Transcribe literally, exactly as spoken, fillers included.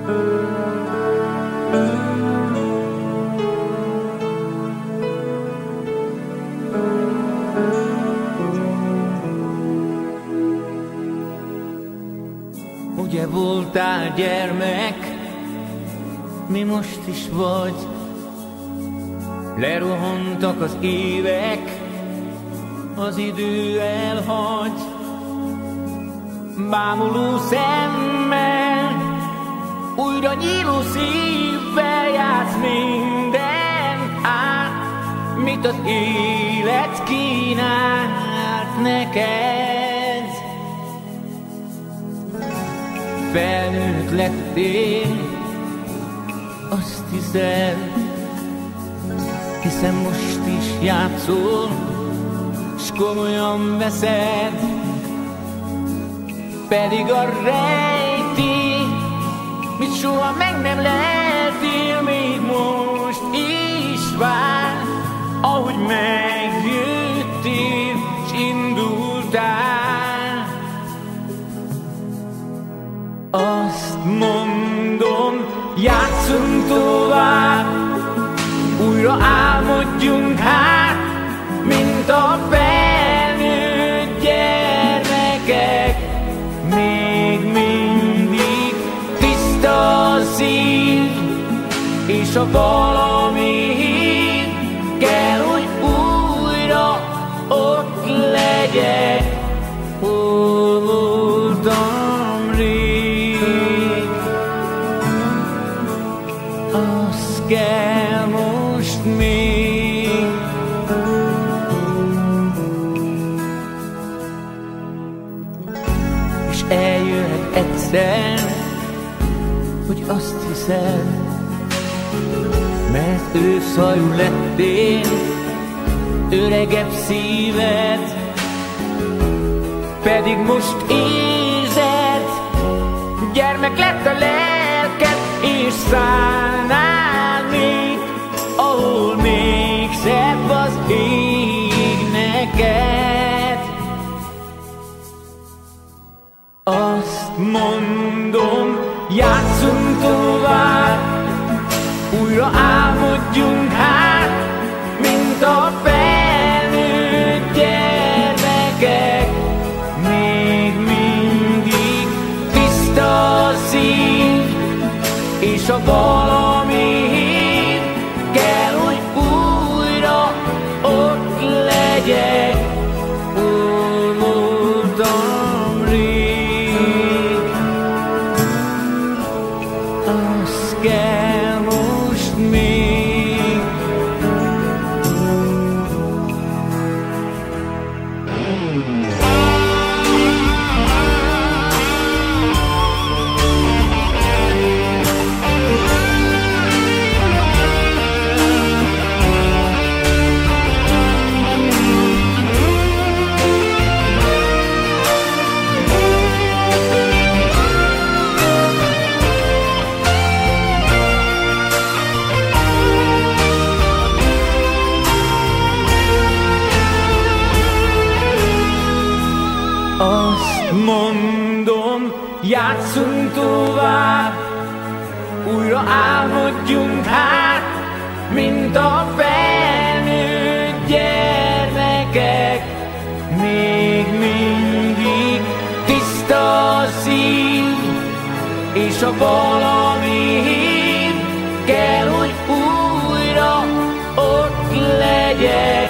Ugye voltál gyermek, mi most is vagy. Lerohantak az évek, az idő elhagy. Bámuló szemmel, újra nyíló szívvel játsz minden át, mit az élet kínált neked. Felnőtt lettél, azt hiszed, hiszen most is játszol, s komolyan veszed, pedig a rejti, mit soha meg nem leltél, még most is vár, ahogy megjöttél, s indultál. Azt mondom, játszunk tovább, újra álmodjunk hát, mint a felnőtt gyermekek. Még mindig tiszta a szív, és a valami hív kell, hogy újra ott legyek, hol voltam rég. Az kell most még, és eljöhet egyszer, hogy azt hiszed, mert őszhajú lettél, öregebb szíved, pedig most érzed, gyermek lett a lelked, és szállnál még, ahol még szebb az ég neked. Azt mondom, játszunk tovább, újra álmodjunk hát, mint a felnőtt gyermekek. Még mindig tiszta a szív, és a valami hív kell, hogy újra ott legyek, hol voltam rég. Az kell most még. Azt mondom, játszunk tovább, újra álmodjunk hát, mint a felnőtt gyermekek. Még mindig tiszta a szív, és a valami hív kell, hogy újra ott legyen.